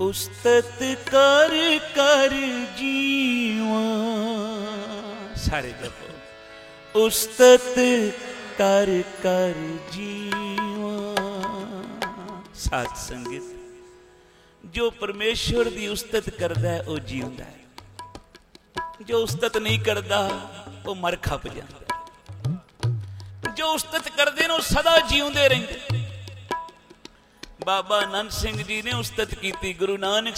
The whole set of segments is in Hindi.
उस्तत कर कर जीवा, सारे जपो उस्तत कर कर जीवा। साध संगत जो परमेश्वर की उस्तत करता है वह जीवंदा है, जो उस्तत नहीं करता वो मर खप जाता। जो उस्तत करते हैं सदा जीवते रहते। बाबा आनंद सिंह जी ने उस्तत की। गुरु नानक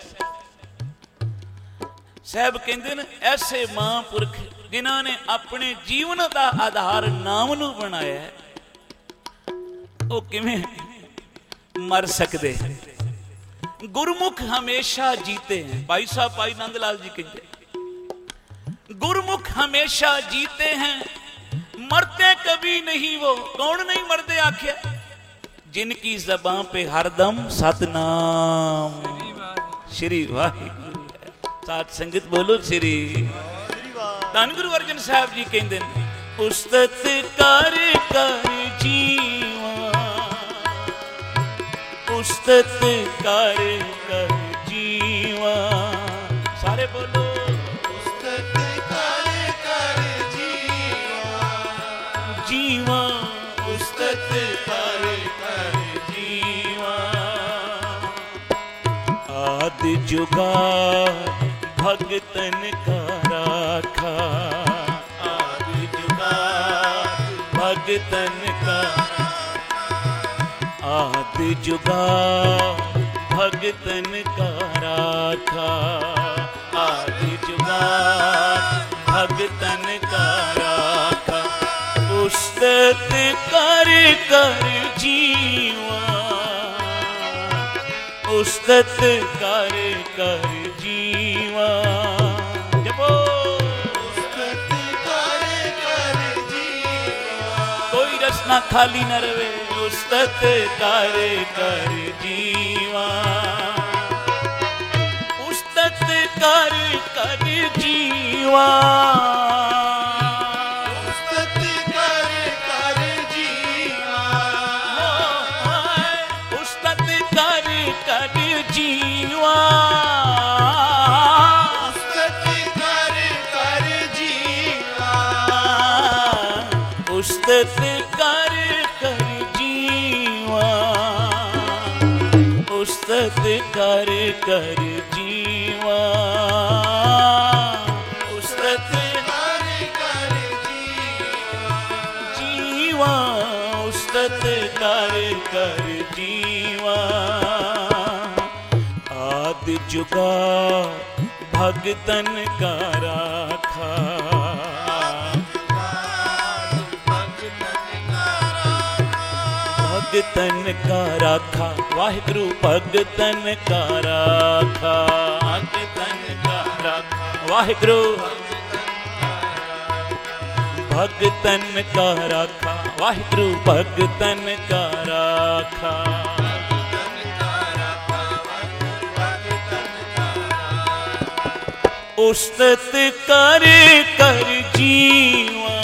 साहब कहते हैं ऐसे महापुरख जिन्होंने अपने जीवन का आधार नाम नू बनाया है, वो किवें मर सकते। गुरमुख हमेशा जीते हैं। भाई साहब भाई नंद लाल जी कहते गुरमुख हमेशा जीते हैं, मरते कभी नहीं वो। कौन नहीं मरते आख्या? जिनकी जबान पे हरदम सतनाम श्री वाहिगुरु है। साथ संगत बोलो श्री। धन गुरु अर्जन साहब जी कहते हैं उस्तत कर कर जीवा, उस्तत कर कर जीवा। सारे बोलो उस्तत कर कर जीवा, जीवा उस्तत कर कर जीवा। आदि जुगार भगतन का राखा, आदि जुगार भगतन का, आदि जुगार भगतन का राखा, आदि जुगार भगतन का राखा। उस्तत कर कर जीवा, उस्तत कर कर जीवा। जपो उस्तत कर कर जीवा, कोई रसना खाली न रहे। उस्तत कर कर जीवा, उस्तत कर कर जीवा, उस्तत कर कर जीवा, उस्तत कर कर जीवा, उस्तत कर कर जीवा, उस्तत कर कर जीवा, उस्तत कर कर जीवा, उस्तत कर कर जीवा, उस्तत कर कर जीवा। आदि जुगार भगतन का राखा, भगतन का राखा। वाहिगुरु भगतन का राखा, भगतन का राखा। वाहिगुरु भगतन का राखा, वाहिगुरु भगतन का राखा। उस्तत कर कर जीवा,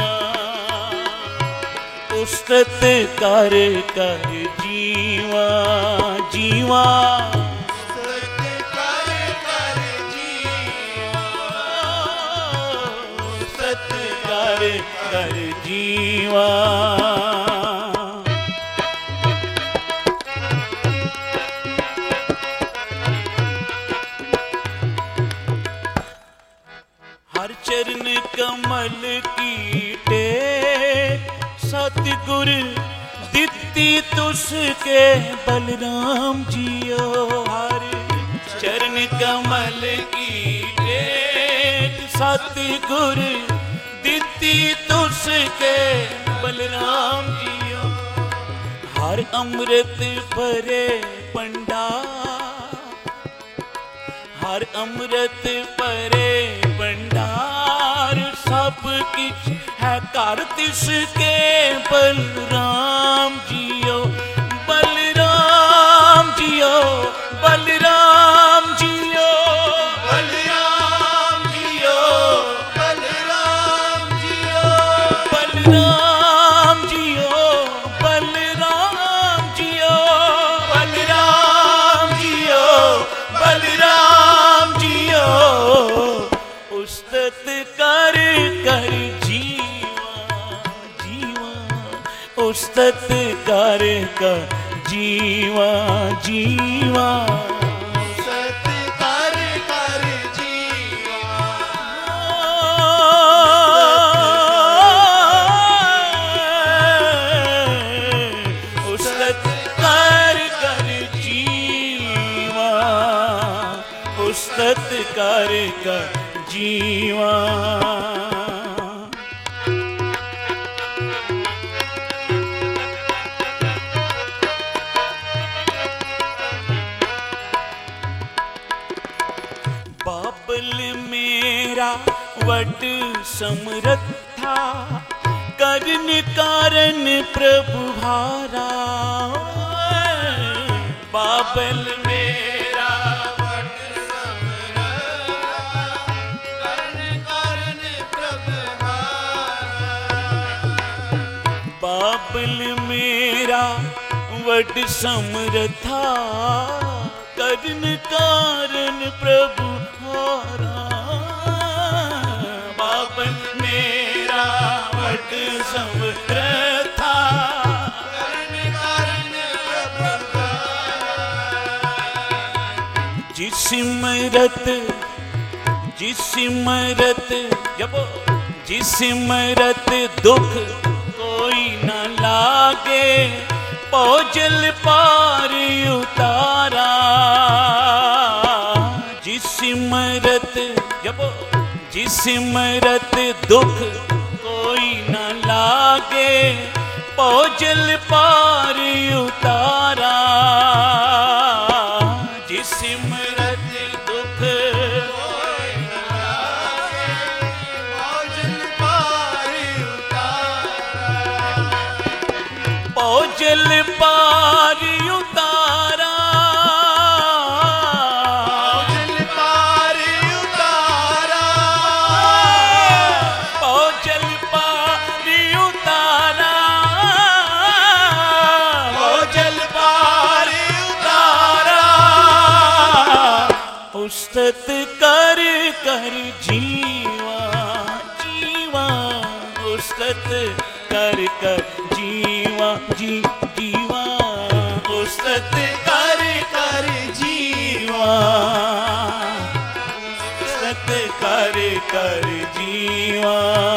उस्तत कर कर जीवा, जीवा उस्तत कर कर जीवा, उस्तत कर कर जीवा। हर चरण कमल की टेक सतगुर दित्ती तुसके बलराम जियो। हर चरण कमल की टेक सतगुर दित्ती तुसके बलराम जियो। हर अमृत भरे भंडार, हर अमृत भरे भंडार। सब किछ है कर तिसके बलराम जियो, बलराम जियो, बलराम जियो, बलराम जियो, बलराम जियो, बलराम जियो, बलराम जियो, बलराम जियो, उस्तत कर जीवा जीवा कर जीवा। बाबल मेरा वट समरथा करन कारण प्रभु हारा। बाबल मेरा बाबल मेरा वट समरथा करन कारण प्रभु हारा। बाबल मेरा वट समरथा करन कारण प्रभु हारा। जिस सिमरत दुख कोई न लागे पौजल पार उतारा। जिस सिमरत दुख कोई न लागे पौजल पार उतारा। जिस सिमरत दुख कोई न लागे पौजल पार उतारा। पौजल पार उतारा। पौजल पार उतारा। पौजल पार उतारा। पौजल पार उतारा। उस्तत कर जीवा जीवा। उस्तत कर जीवा जीवा। उस्तत कर जीवा। उस्तत कर जीवा।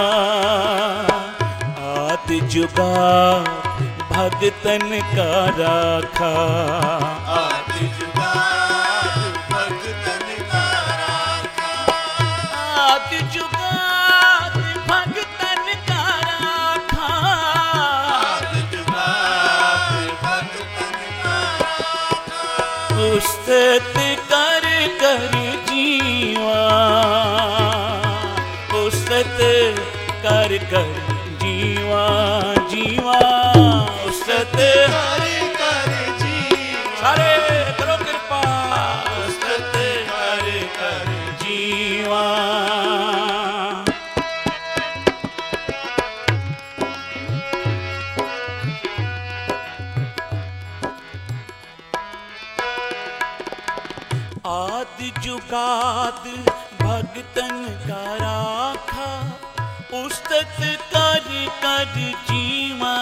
आद जुगा भगतन का राखा। आद जुगा भगतन का राखा। आद जुगा भगतन का राखा। आद जुगा भगतन का राखा। उस्तत कर जीवा। उस्तत कर जीवा जीवा। उस्तत कर जीवा। सारे करो कृपा। उस्तत कर जीवा। आद जुगाद भगतन का राखा। उस्तत कर जीवा।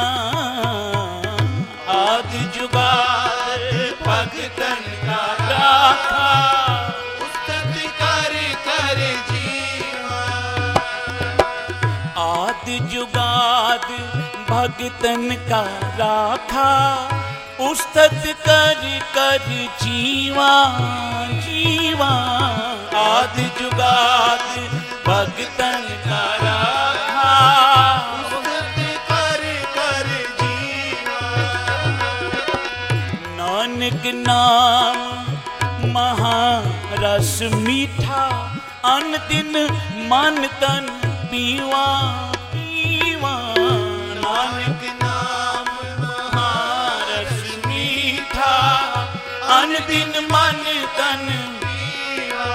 आद जुगाद भगतन का राखा। उस्तत कर जीवा। आद जुगाद भगतन का राखा। उस्तत कर जीवा जीवा। आद जुगाद भगतन का राखा। उस्तत कर जीवा। नानक नाम महारस मीठा। अन दिन मन तन पीवा पीवा। नानक नाम महारस मीठा। अन दिन मन तन पीवा।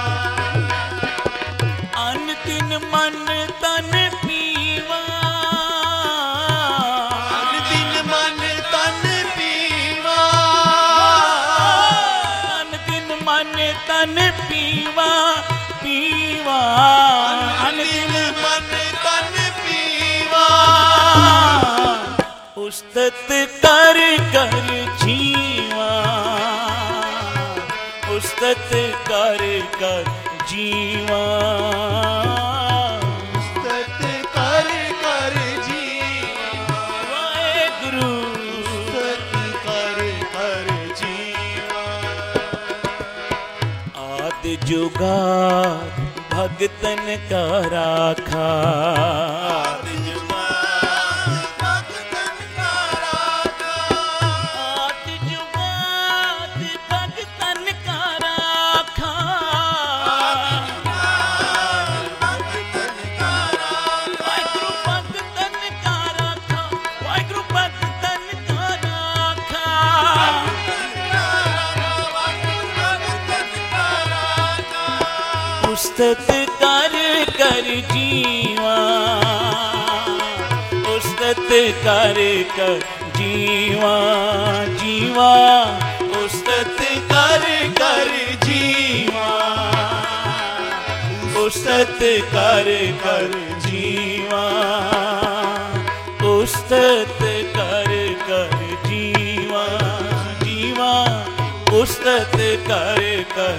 अन दिन मन तन पीवा। अन दिन मन तन पीवा। अन दिन मन तन पीवा पीवा। अन दिन मन तन पीवा। उस्तत कर कर जीवा, उस्तत कर कर जीवा, उस्तत कर कर जीवा, वाहेगुरु उस्तत कर कर जीवा। आदि जुगाद भगतन का राखा, आदि जुगाद भगतन का राखा, आदि जुगाद भगतन का राखा, भगतन का राखा, वाहिगुरु भगतन का राखा, वाहिगुरु भगतन का राखा। उस्तत कर कर जीवा, उस्तत कर कर जीवा, जीवा उस्तत कर कर जीवा, उस्तत कर कर जीवा, उस्तत कर कर जीवा, जीवा उस्तत कर कर।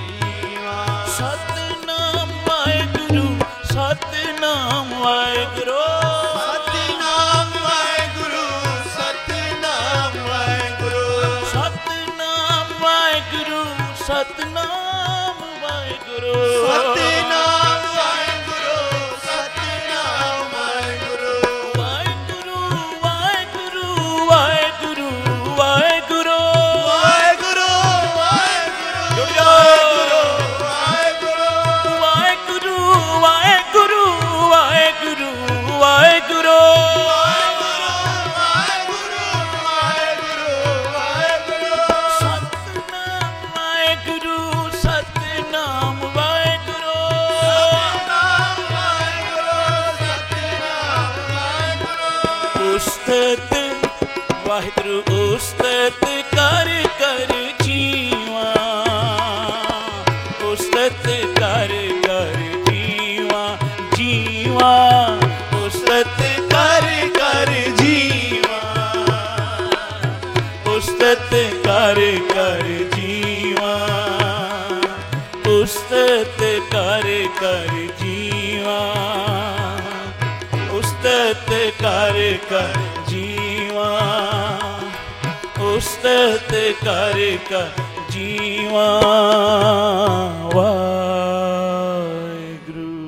सतनाम वाहेगुरु, सतनाम वाहेगुरु, सतनाम वाहेगुरु, सतनाम वाहेगुरु, सतनाम वाहेगुरु, सतनाम वाहेगुरु, सतनाम वाहेगुरु, सतनाम वाहेगुरु, वाहेगुरु वाहेगुरु वाहेगुरु वाहेगुरु वाहेगुरु वाहेगुरु वाहेगुरु वाहेगुरु वाहेगुरु सतनाम वाहेगुरु, सतनाम वाहेगुरु, उस्तत वाहेगुरु, उस्तत कर कर जीवा, उस्तत कर कर जीवा, जीवा उस्तत कर कर जीवा, उस्तत कर कर जीवा, उस्तत कर कर जीवा, उस्तत कर कर जीवा, उस्तत कर कर जीवा। वाहिगुरु।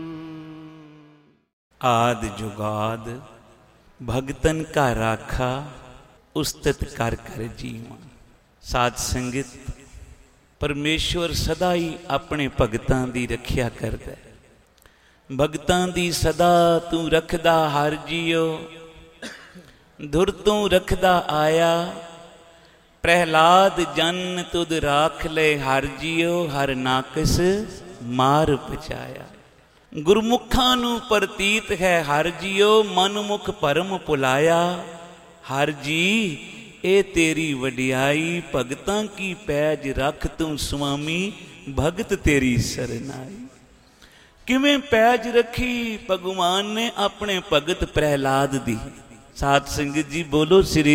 आदि जुगाद भगतन का राखा, उस्तत कर कर जीवा। साध संगत, परमेश्वर सदा ही अपने भगतां दी रखिया करदा है। भगतां दी सदा तू रखदा हर जियो, धुर तू रखदा आया। प्रहलाद जन तुद राख ले हर जियो, हर नाकस मार बचाया। गुरमुखां नू प्रतीत है हर जियो, मनमुख परम पुलाया। हर जी ए तेरी वडियाई, भगतां की पैज रख तू स्वामी, भगत तेरी सरनाई। किवें पैज रखी भगवान ने अपने भगत प्रहलाद दी। साध संगत जी बोलो श्री।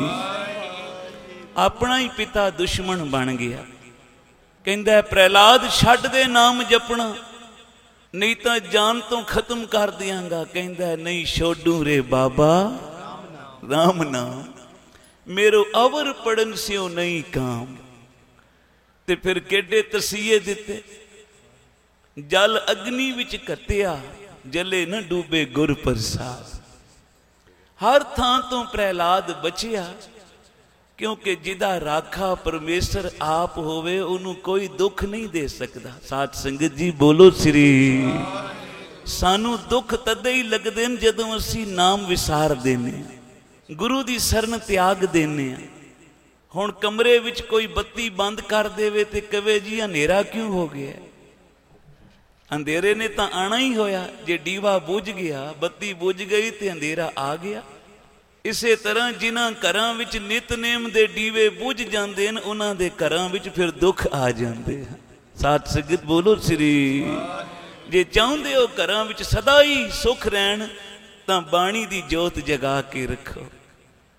अपना ही पिता दुश्मन बन गया। कहंदा प्रहलाद छड्ड दे नाम जपना, नहीं तो जान तो खत्म कर दियांगा। कहंदा नहीं छोड़ू रे बाबा राम नाम, मेरो अवर पड़न स्यो नहीं काम। ते फिर केडे तसीए दिते, जल अग्नि विच कत्या, जले न डूबे गुर प्रसाद। हर थां तो प्रहलाद बचिया, क्योंकि जिदा राखा परमेश्वर आप होवे, उन्हों कोई दुख नहीं दे सकता। साध संगत जी बोलो श्री। सानू दुख तदे ही लगदे न जदों असीं नाम विसार देने, गुरु दी शरण त्याग देने। हुण कमरे विच कोई बत्ती बंद कर देवे ते कवे जी हनेरा क्यों हो गया। अंधेरे ने तो आना ही होया। जे डीवा बुझ गया, बत्ती बुझ गई तो अंधेरा आ गया। इसे तरह जिन्हां घरां विच नितनेम दे डीवे बुझ जांदे न, उन्हां दे घरां विच फिर दुख आ जांदे हैं। साध संगत बोलो श्री। जे चाहुंदे हो घरां विच सदा ही सुख रहन, तां बाणी दी जोत जगा के रखो।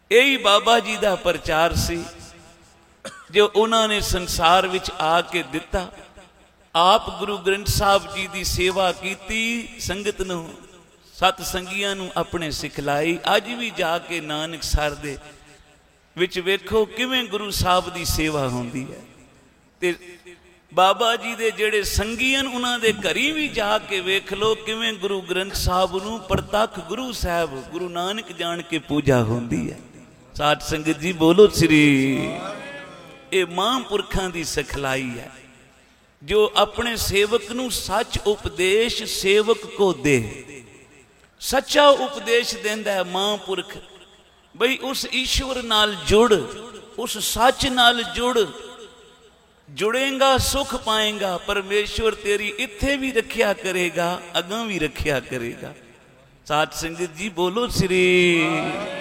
यही बाबा जी का प्रचार सी जो उन्होंने संसार विच आके दिता। आप गुरु ग्रंथ साहब जी की सेवा की, संगत नूं सत संगियां नूं अपने सिखलाई। अज भी जाके नानक सर दे विच वेखो किवें गुरु साहब की सेवा होंदी है। ते बाबा जी दे जेड़े संगीयन उन्हां दे घरी भी जाके वेख लो किवें गुरु ग्रंथ साहब नूं प्रतख गुरु साहब गुरु नानक जान के पूजा होंदी है। साध संगत जी बोलो श्री। ये महापुरखां दी सिखलाई है जो अपने सेवक नूं सच उपदेश सेवक को दे। सच्चा उपदेश देंदा है महापुरख। बई उस ईश्वर नाल जुड़, उस सच नाल जुड़, जुड़ेगा सुख पाएगा। परमेश्वर तेरी इत्थे भी रखिया करेगा, अगां भी रखिया करेगा। साध संगत जी बोलो श्री।